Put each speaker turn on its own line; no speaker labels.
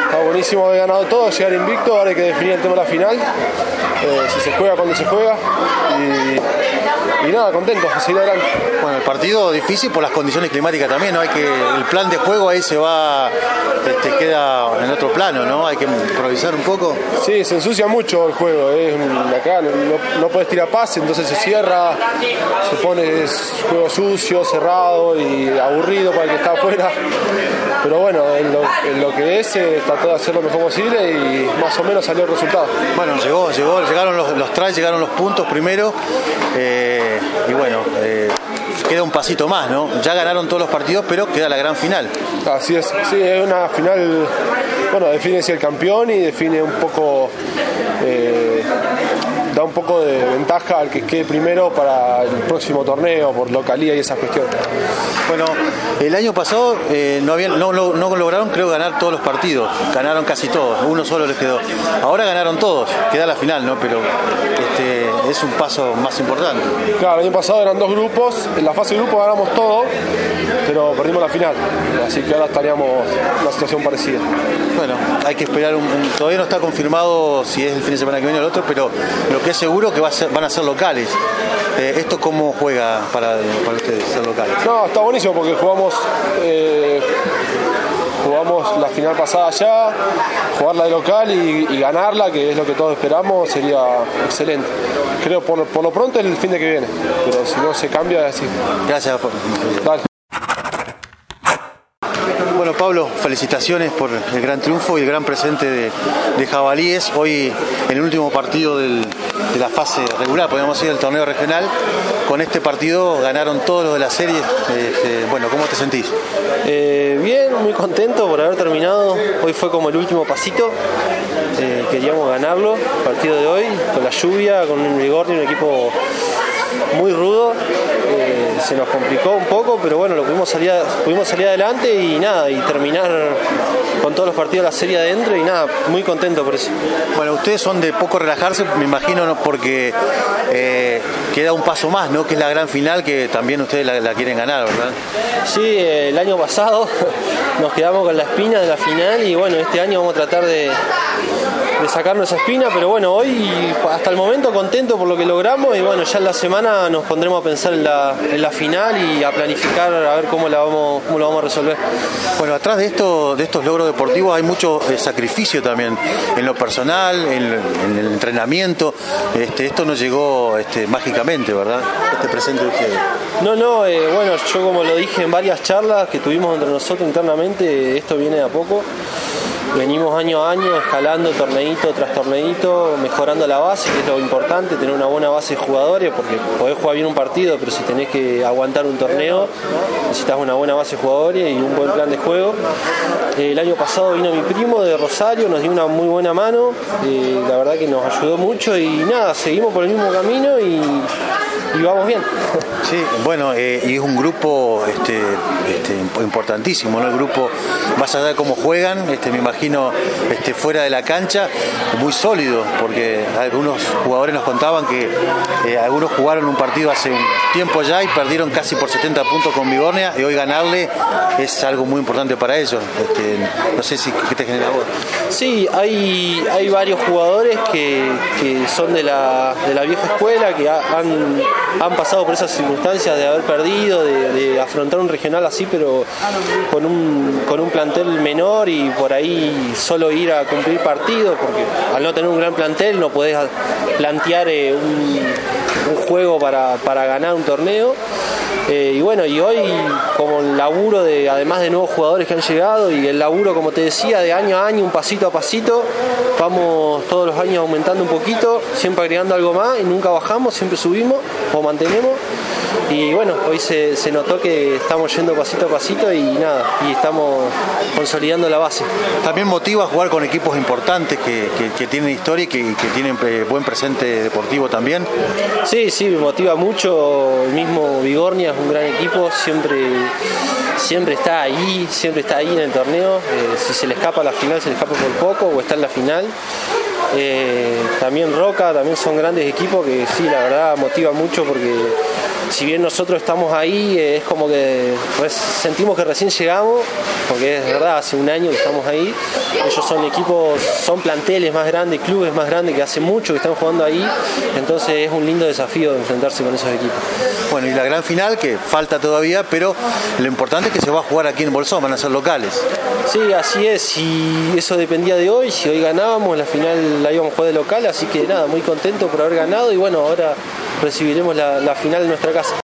está buenísimo haber ganado todo, llegar invicto, ahora hay que definir el tema de la final, si se juega, cuando se juega, y nada, contento de seguir adelante.
Bueno, el partido difícil por las condiciones climáticas también, ¿no? El plan de juego ahí se va, queda en otro plano, ¿no? Hay que improvisar un poco.
Sí, se ensucia mucho el juego, acá no puedes tirar pase, entonces se cierra, se pone juego sucio, cerrado y aburrido para el que está afuera. Pero bueno, en lo que es, trató de hacer lo mejor posible y más o menos salió el resultado.
Bueno, llegaron los tries, llegaron los puntos primero, y bueno, queda un pasito más, ¿no? Ya ganaron todos los partidos, pero queda la gran final.
Así es, sí, es una final, bueno, define si el campeón y define un poco, da un poco de ventaja al que quede primero para el próximo torneo, por localía y esas cuestiones.
Bueno, el año pasado no lograron, creo, ganar todos los partidos, ganaron casi todos, uno solo les quedó. Ahora ganaron todos, queda la final, ¿no? Pero es un paso más importante.
Claro, el año pasado eran 2 grupos, en la fase de grupo ganamos todo, pero perdimos la final, así que ahora estaríamos en una situación parecida.
Bueno, hay que esperar, todavía no está confirmado si es el fin de semana que viene o el otro, pero lo que es seguro que van a ser locales. ¿Esto cómo juega para ustedes ser locales?
No, está buenísimo porque jugamos la final pasada allá, jugarla de local y ganarla, que es lo que todos esperamos, sería excelente. Creo por lo pronto el fin de que viene, pero si no se cambia es así.
Gracias.
Dale.
Bueno, Pablo, felicitaciones por el gran triunfo y el gran presente de Jabalíes. Hoy, en el último partido de la fase regular, podríamos decir, del torneo regional, con este partido ganaron todos los de la serie. Bueno, ¿cómo te sentís?
Bien, muy contento por haber terminado. Hoy fue como el último pasito. Queríamos ganarlo, el partido de hoy, con la lluvia, con un Vigorni, un equipo muy rudo. Se nos complicó un poco, pero bueno, pudimos salir adelante y nada, y terminar con todos los partidos de la serie adentro y nada, muy contento por eso.
Bueno, ustedes son de poco relajarse, me imagino, ¿no? Porque queda un paso más, ¿no? Que es la gran final, que también ustedes la quieren ganar, ¿verdad?
Sí, el año pasado nos quedamos con la espina de la final y bueno, este año vamos a tratar de sacarnos esa espina, pero bueno, hoy hasta el momento contento por lo que logramos y bueno, ya en la semana nos pondremos a pensar en la final y a planificar a ver cómo lo vamos a resolver.
Bueno, atrás de estos logros deportivos hay mucho sacrificio también en lo personal, en el entrenamiento. Esto no llegó mágicamente, ¿verdad? Este presente de ustedes.
No, bueno, yo como lo dije en varias charlas que tuvimos entre nosotros internamente, esto viene de a poco. Venimos año a año escalando torneito tras torneito, mejorando la base, que es lo importante, tener una buena base de jugadores, porque podés jugar bien un partido, pero si tenés que aguantar un torneo, necesitas una buena base de jugadores y un buen plan de juego. El año pasado vino mi primo de Rosario, nos dio una muy buena mano, la verdad que nos ayudó mucho y nada, seguimos por el mismo camino y vamos bien.
Sí, bueno, y es un grupo importantísimo, ¿no? El grupo, más allá de cómo juegan, me imagino fuera de la cancha, muy sólido, porque algunos jugadores nos contaban que algunos jugaron un partido hace un tiempo ya y perdieron casi por 70 puntos con Vigornia y hoy ganarle es algo muy importante para ellos. No sé qué te genera vos.
Sí, hay varios jugadores que son de la vieja escuela, que han pasado por esas circunstancias de haber perdido, de afrontar un regional así, pero con un plantel menor y por ahí solo ir a cumplir partidos, porque al no tener un gran plantel no podés plantear un juego para ganar un torneo. Y bueno, y hoy como el laburo además de nuevos jugadores que han llegado y el laburo, como te decía, de año a año, un pasito a pasito, vamos todos los años aumentando un poquito, siempre agregando algo más y nunca bajamos, siempre subimos o mantenemos. Y bueno, hoy se notó que estamos yendo pasito a pasito y nada, y estamos consolidando la base.
También motiva jugar con equipos importantes que tienen historia y que tienen buen presente deportivo también.
Sí, me motiva mucho. El mismo Vigornia es un gran equipo, siempre está ahí en el torneo. Si se le escapa a la final, se le escapa por poco o está en la final. También Roca, también son grandes equipos que sí, la verdad motiva mucho porque si bien nosotros estamos ahí, es como que sentimos que recién llegamos, porque es verdad, hace un año que estamos ahí. Ellos son equipos, son planteles más grandes, clubes más grandes que hace mucho que están jugando ahí, entonces es un lindo desafío enfrentarse con esos equipos.
Bueno, y la gran final, que falta todavía, pero lo importante es que se va a jugar aquí en Bolsón, van a ser locales.
Sí, así es, y eso dependía de hoy. Si hoy ganábamos, la final la íbamos a jugar de local, así que nada, muy contento por haber ganado y bueno, ahora recibiremos la final en nuestra casa.